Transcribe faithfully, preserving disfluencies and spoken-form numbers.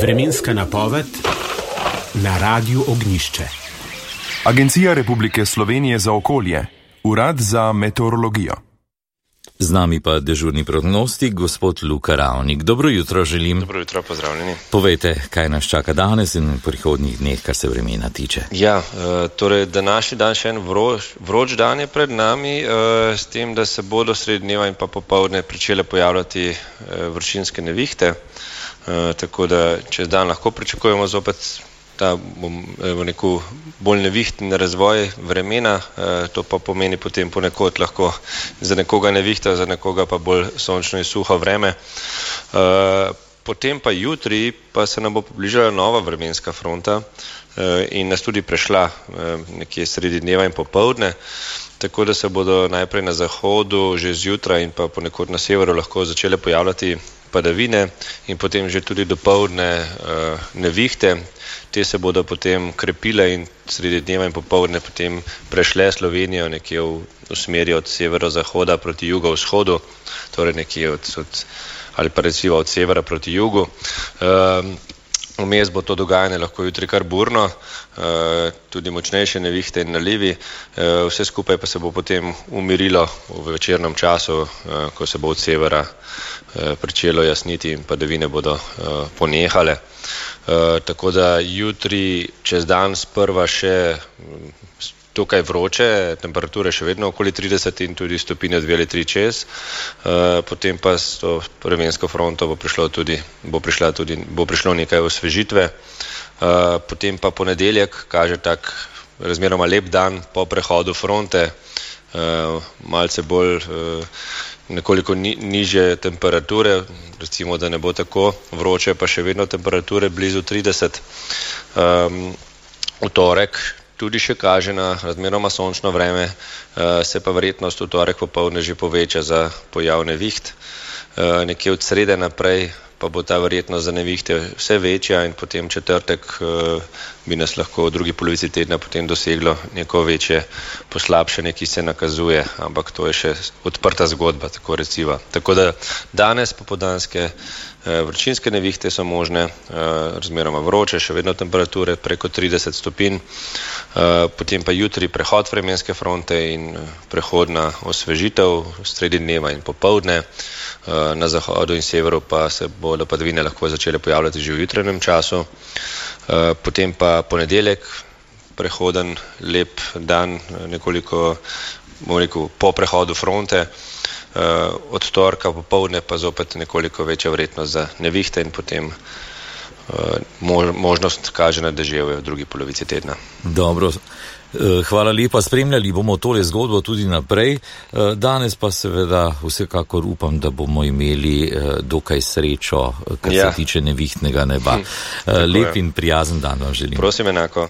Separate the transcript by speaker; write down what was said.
Speaker 1: Vremenska napoved na Radiu Ognjišče.
Speaker 2: Agencija Republike Slovenije za okolje, Urad za meteorologijo.
Speaker 3: Z nami pa dežurni prognostik, gospod Luka Ravnik. Dobro jutro želim.
Speaker 4: Dobro jutro, pozdravljeni.
Speaker 3: Povejte, kaj nas čaka danes in v prihodnjih dneh, kar se vremena tiče.
Speaker 4: Ja, torej današnji dan še en vroč, vroč dan je pred nami, s tem, da se bodo sredi dneva in pa popoldne pričele pojavljati vročinske nevihte, tako da čez dan lahko pričakujemo zopet ta neko bolj nevihtni razvoj vremena, to pa pomeni potem ponekod lahko za nekoga nevihta, za nekoga pa bolj sončno in suho vreme. Potem pa jutri pa se nam bo približala nova vremenska fronta in nas tudi prešla nekje sredi dneva in popoldne, tako da se bodo najprej na zahodu že zjutraj in pa ponekod na severu lahko začele pojavljati padavine in potem že tudi dopoldne nevihte. Te se bodo potem krepile in sredi dneva in popoldne potem prešle Slovenijo nekje v, v smeri od severozahoda proti jugovzhodu, torej nekje od, od, ali pa recimo od severa proti jugu. Um, Vmes bo to dogajanje lahko jutri kar burno, tudi močnejše nevihte in nalivi, vse skupaj pa se bo potem umirilo v večernem času, ko se bo od severa pričelo jasniti in padavine bodo ponehale. Tako da jutri čez dan sprva še tukaj vroče, temperature še vedno okoli trideset in tudi stopinje dve ali tri čez, potem pa s to vremensko fronto bo prišlo tudi, bo prišla tudi, bo prišlo nekaj osvežitve, potem pa ponedeljek kaže tak razmeroma lep dan po prehodu fronte, malce bolj nekoliko ni, nižje temperature, recimo, da ne bo tako vroče, pa še vedno temperature blizu trideset. V torek tudi še kaže na razmeroma sončno vreme, se pa verjetnost v torek popoldne že poveča za pojav neviht. Nekje od srede naprej pa bo ta verjetnost za nevihte vse večja in potem četrtek bi nas lahko v drugi polovici tedna potem doseglo neko večje poslabšanje, ki se nakazuje, ampak to je še odprta zgodba, tako reciva. Tako da danes popoldanske vročinske nevihte so možne, razmeroma vroče, še vedno temperature preko trideset stopinj, potem pa jutri prehod vremenske fronte in prehodna osvežitev sredi dneva in popoldne, na zahodu in severu pa se bodo padavine lahko začele pojavljati že v jutranjem času, potem pa ponedeljek, prehoden, lep dan, nekoliko, bom rekel, po prehodu fronte, od torka popoldne pa zopet nekoliko večja verjetnost za nevihte in potem možnost kaže na deževje v drugi polovici tedna.
Speaker 3: Dobro, hvala lepa, spremljali bomo tole zgodbo tudi naprej. Danes pa seveda vsekakor upam, da bomo imeli dokaj srečo, kar ja. se tiče nevihtnega neba. Hm, Lep in prijazen dan vam želim.
Speaker 4: Prosim enako.